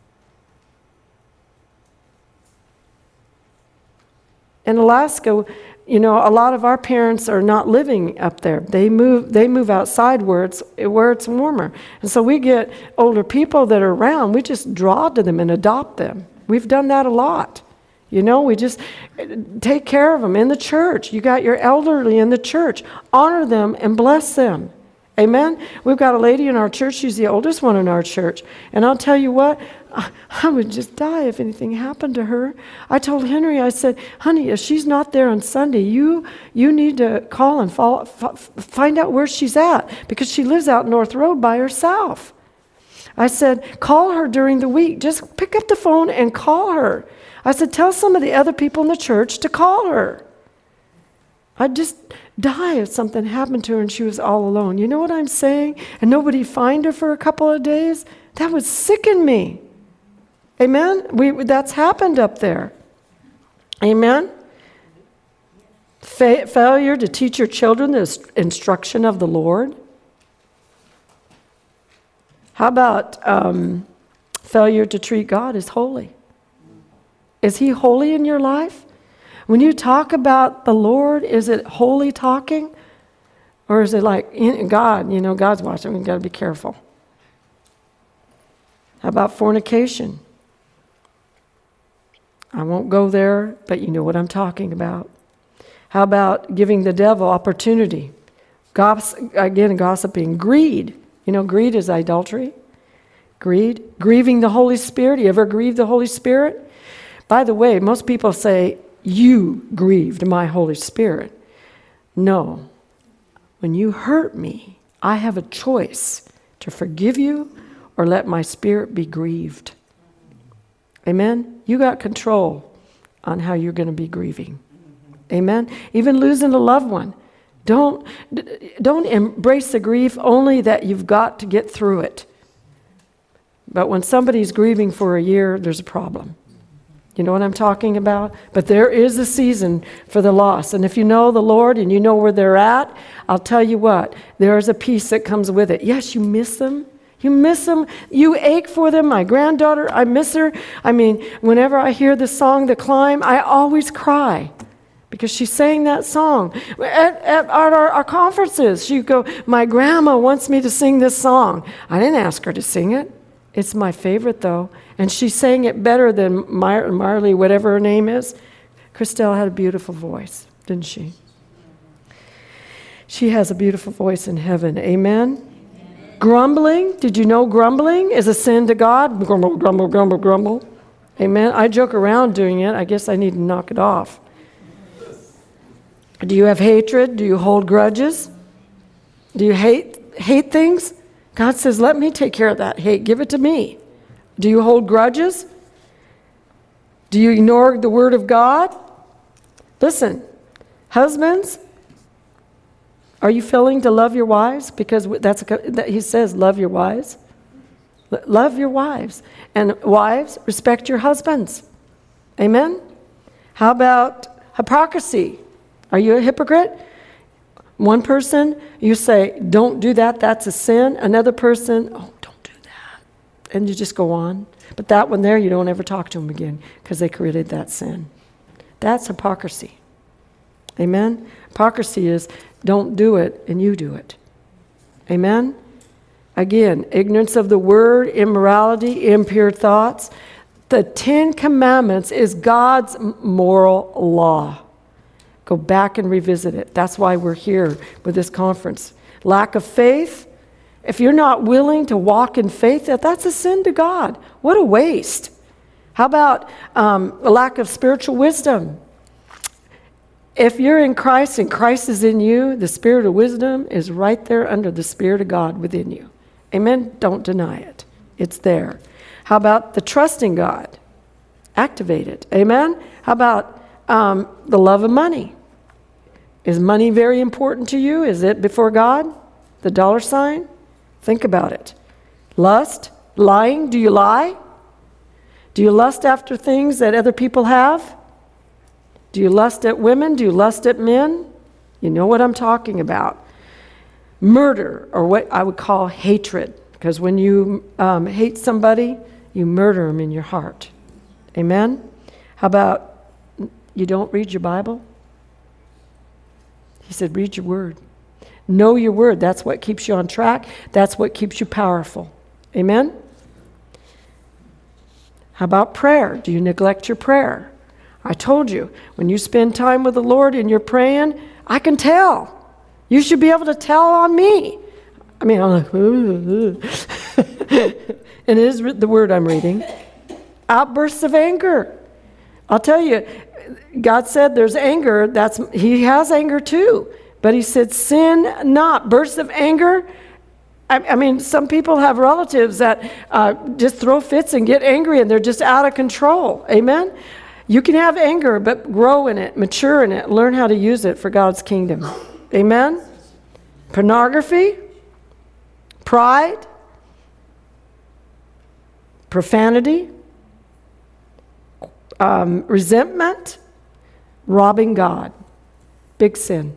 In Alaska, you know, a lot of our parents are not living up there. They move they move outside where it's where it's warmer. And so we get older people that are around, we just draw to them and adopt them. We've done that a lot. You know, we just take care of them in the church. You got your elderly in the church. Honor them and bless them. Amen? We've got a lady in our church. She's the oldest one in our church. And I'll tell you what, I would just die if anything happened to her. I told Henry, I said, honey, if she's not there on Sunday, you you need to call and follow, f- find out where she's at, because she lives out North Road by herself. I said, call her during the week. Just pick up the phone and call her. I said, tell some of the other people in the church to call her. I'd just die if something happened to her and she was all alone. You know what I'm saying? And nobody find her for a couple of days? That would sicken me. Amen? We, that's happened up there. Amen? Fa- failure to teach your children the instruction of the Lord. How about um, failure to treat God as holy? Is He holy in your life? When you talk about the Lord, is it holy talking? Or is it like, God, you know, God's watching, we've got to be careful. How about fornication? I won't go there, but you know what I'm talking about. How about giving the devil opportunity? Goss- again, gossiping. Greed. You know, greed is idolatry. Greed. Grieving the Holy Spirit. You ever grieve the Holy Spirit? By the way, most people say, you grieved my Holy Spirit. No. When you hurt me, I have a choice to forgive you or let my spirit be grieved. Amen? You got control. on how you're going to be grieving. Amen? Even losing a loved one. Don't, don't embrace the grief only that you've got to get through it. But when somebody's grieving for a year, there's a problem. You know what I'm talking about? But there is a season for the loss. And if you know the Lord and you know where they're at, I'll tell you what, there is a peace that comes with it. Yes, you miss them. You miss them. You ache for them. My granddaughter, I miss her. I mean, whenever I hear the song, The Climb, I always cry. Because she sang that song. At, at our, our conferences, she'd go, my grandma wants me to sing this song. I didn't ask her to sing it. It's my favorite, though. And she sang it better than Mar- Marley, whatever her name is. Christelle had a beautiful voice, didn't she? She has a beautiful voice in heaven. Amen? Amen. Grumbling. Did you know grumbling is a sin to God? Grumble, grumble, grumble, grumble. Amen? I joke around doing it. I guess I need to knock it off. Do you have hatred? Do you hold grudges? Do you hate hate things? God says, let me take care of that hate. Give it to me. Do you hold grudges? Do you ignore the word of God? Listen, husbands, are you failing to love your wives? Because that's a, that he says, love your wives. Love your wives. And wives, respect your husbands. Amen? How about hypocrisy? Are you a hypocrite? One person, you say, don't do that, that's a sin. Another person, oh, don't do that. And you just go on. But that one there, you don't ever talk to them again because they committed that sin. That's hypocrisy. Amen? Hypocrisy is, don't do it, and you do it. Amen? Again, ignorance of the word, immorality, impure thoughts. The Ten Commandments is God's moral law. Go back and revisit it. That's why we're here with this conference. Lack of faith. If you're not willing to walk in faith, that's a sin to God. What a waste. How about um, a lack of spiritual wisdom? If you're in Christ and Christ is in you, the spirit of wisdom is right there under the Spirit of God within you. Amen? Don't deny it. It's there. How about the trust in God? Activate it. Amen? How about Um, the love of money? Is money very important to you? Is it before God? The dollar sign? Think about it. Lust? Lying? Do you lie? Do you lust after things that other people have? Do you lust at women? Do you lust at men? You know what I'm talking about. Murder, or what I would call hatred. Because when you um, hate somebody, you murder them in your heart. Amen? How about you don't read your Bible? He said, read your word. Know your word. That's what keeps you on track. That's what keeps you powerful. Amen? How about prayer? Do you neglect your prayer? I told you, when you spend time with the Lord and you're praying, I can tell. You should be able to tell on me. I mean, I'm like, ooh, ooh. And it is the word I'm reading. Outbursts of anger. I'll tell you, God said there's anger. That's He has anger too. But He said, sin not. Bursts of anger. I, I mean, some people have relatives that uh, just throw fits and get angry and they're just out of control. Amen? You can have anger, but grow in it, mature in it, learn how to use it for God's kingdom. Amen? Pornography, pride, profanity, um, resentment, robbing God. Big sin.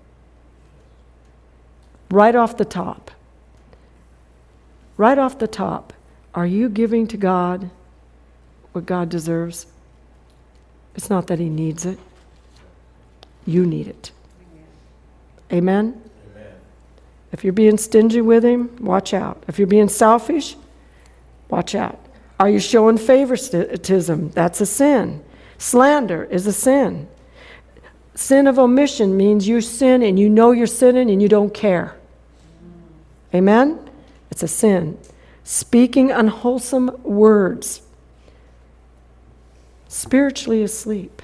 Right off the top. Right off the top. Are you giving to God what God deserves? It's not that He needs it. You need it. Amen? Amen. If you're being stingy with Him, watch out. If you're being selfish, watch out. Are you showing favoritism? That's a sin. Slander is a sin. Sin of omission means you sin and you know you're sinning and you don't care. Amen? It's a sin. Speaking unwholesome words. Spiritually asleep.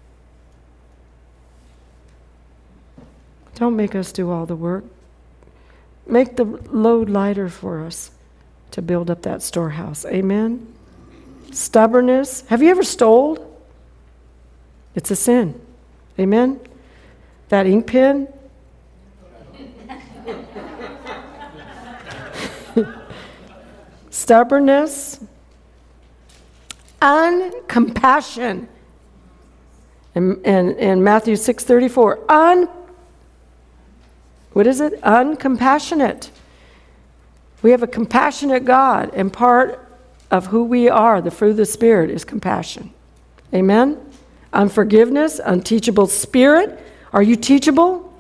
Don't make us do all the work. Make the load lighter for us to build up that storehouse. Amen? Stubbornness. Have you ever stole? It's a sin. Amen? That ink pen, stubbornness, uncompassion. In, in, in Matthew six thirty-four, un, what is it? Uncompassionate. We have a compassionate God, and part of who we are, the fruit of the Spirit, is compassion. Amen? Unforgiveness, unteachable spirit. Are you teachable?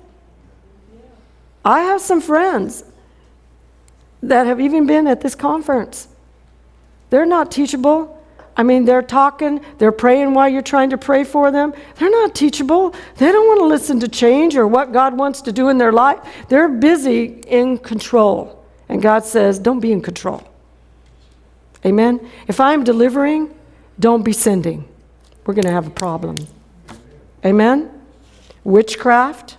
I have some friends that have even been at this conference. They're not teachable. I mean, they're talking, they're praying while you're trying to pray for them. They're not teachable. They don't want to listen to change or what God wants to do in their life. They're busy in control. And God says, don't be in control. Amen? If I'm delivering, don't be sending. We're going to have a problem. Amen? Witchcraft.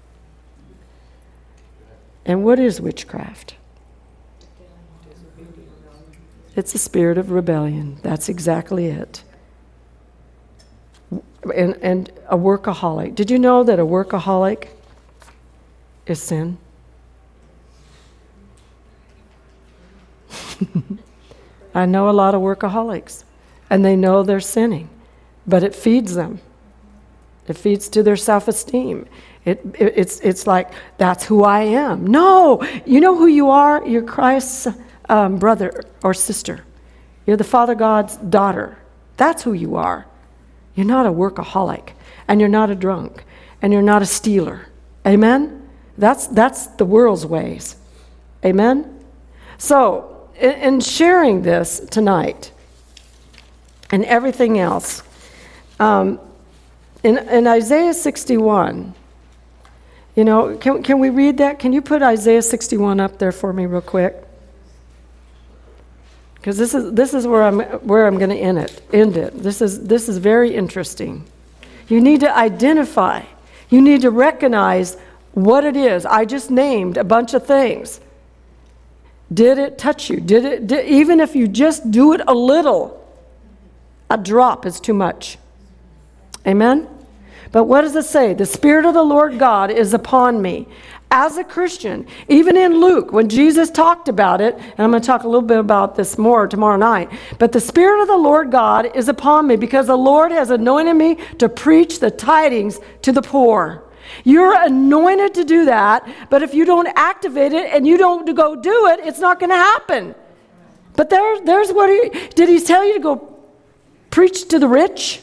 And what is witchcraft? It's a spirit of rebellion. That's exactly it. And, and a workaholic. Did you know that a workaholic is sin? I know a lot of workaholics, and they know they're sinning, but it feeds them. It feeds to their self-esteem. It, it, it's, it's like, that's who I am. No, you know who you are? You're Christ's um, brother or sister. You're the Father God's daughter. That's who you are. You're not a workaholic, and you're not a drunk, and you're not a stealer. Amen? That's, that's the world's ways. Amen? So, in, in sharing this tonight, and everything else, um, in, in Isaiah sixty-one, you know, can, can we read that? Can you put Isaiah sixty-one up there for me real quick? Because this is this is where I'm where I'm going to end it. End it. This is this is very interesting. You need to identify. You need to recognize what it is. I just named a bunch of things. Did it touch you? Did it? Did, even if you just do it a little, a drop is too much. Amen? But what does it say? The Spirit of the Lord God is upon me. As a Christian, even in Luke, when Jesus talked about it, and I'm going to talk a little bit about this more tomorrow night, but the Spirit of the Lord God is upon me because the Lord has anointed me to preach the tidings to the poor. You're anointed to do that, but if you don't activate it and you don't go do it, it's not going to happen. But there, there's what he, did he tell you to go preach to the rich?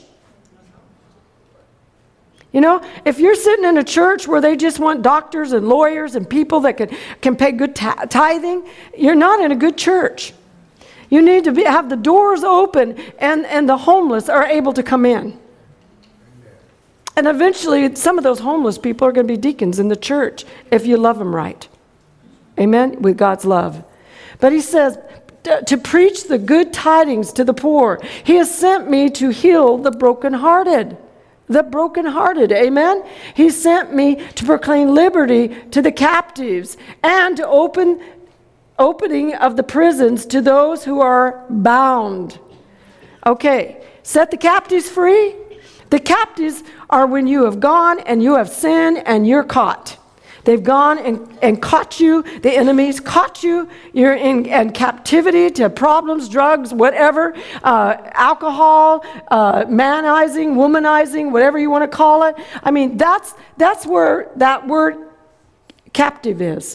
You know, if you're sitting in a church where they just want doctors and lawyers and people that can, can pay good t- tithing, you're not in a good church. You need to be, have the doors open and, and the homeless are able to come in. And eventually, some of those homeless people are going to be deacons in the church if you love them right. Amen? With God's love. But he says, to preach the good tidings to the poor. He has sent me to heal the brokenhearted. The brokenhearted, amen? He sent me to proclaim liberty to the captives and to open opening of the prisons to those who are bound. Okay, set the captives free. The captives are when you have gone and you have sinned and you're caught. They've gone and, and caught you. The enemy's caught you. You're in, in captivity to problems, drugs, whatever, uh, alcohol, uh, manizing, womanizing, whatever you want to call it. I mean, that's that's where that word captive is.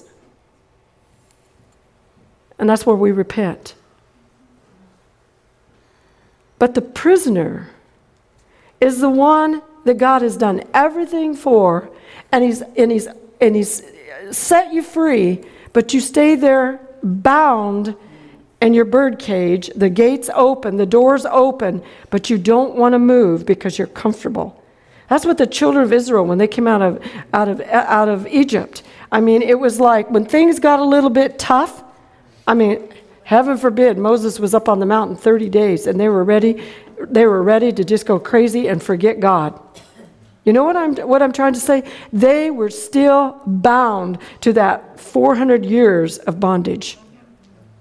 And that's where we repent. But the prisoner is the one that God has done everything for, and he's and he's and he's set you free, but you stay there bound in your bird cage, the gates open, the doors open, but you don't want to move because you're comfortable. That's what the children of Israel, when they came out of out of out of Egypt, I mean, it was like when things got a little bit tough, I mean, heaven forbid, Moses was up on the mountain thirty days and they were ready they were ready to just go crazy and forget God. You know what I'm what I'm trying to say? They were still bound to that four hundred years of bondage.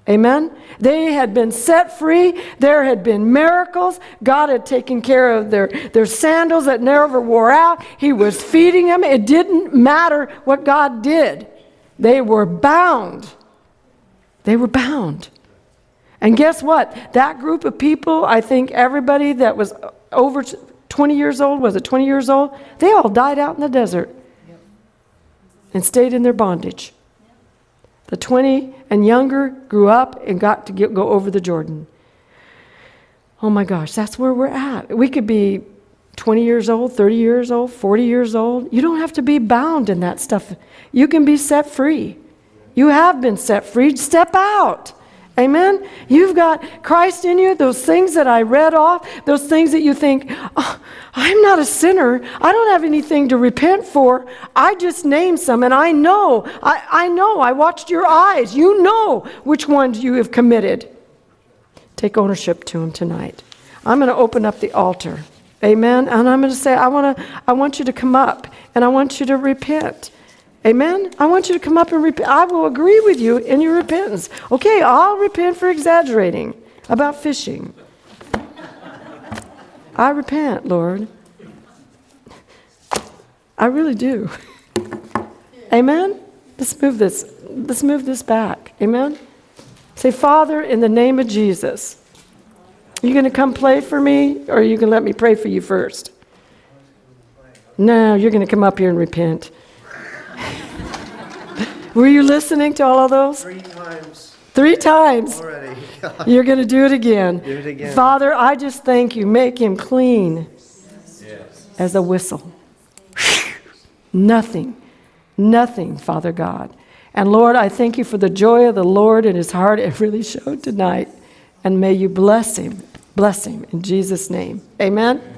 Amen? They had been set free. There had been miracles. God had taken care of their, their sandals that never wore out. He was feeding them. It didn't matter what God did. They were bound. They were bound. And guess what? That group of people, I think everybody that was over twenty years old, was it twenty years old? They all died out in the desert and stayed in their bondage. The twenty and younger grew up and got to get, go over the Jordan. Oh my gosh, that's where we're at. We could be twenty years old, thirty years old, forty years old. You don't have to be bound in that stuff. You can be set free. You have been set free. Step out. Amen? You've got Christ in you. Those things that I read off, those things that you think, oh, I'm not a sinner. I don't have anything to repent for. I just named some, and I know. I, I know. I watched your eyes. You know which ones you have committed. Take ownership to them tonight. I'm going to open up the altar. Amen? And I'm going to say, I want to. I want you to come up, and I want you to repent. Amen? I want you to come up and repent. I will agree with you in your repentance. Okay, I'll repent for exaggerating about fishing. I repent, Lord. I really do. Amen? Let's move this. Let's move this back. Amen? Say, Father, in the name of Jesus, are you going to come play for me, or are you going to let me pray for you first? No, you're going to come up here and repent. Were you listening to all of those? Three times. Three times. Already. You're going to do it again. Do it again. Father, I just thank you. Make him clean Yes. as a whistle. Nothing. Nothing, Father God. And Lord, I thank you for the joy of the Lord in his heart. It really showed tonight. And may you bless him. Bless him in Jesus' name. Amen.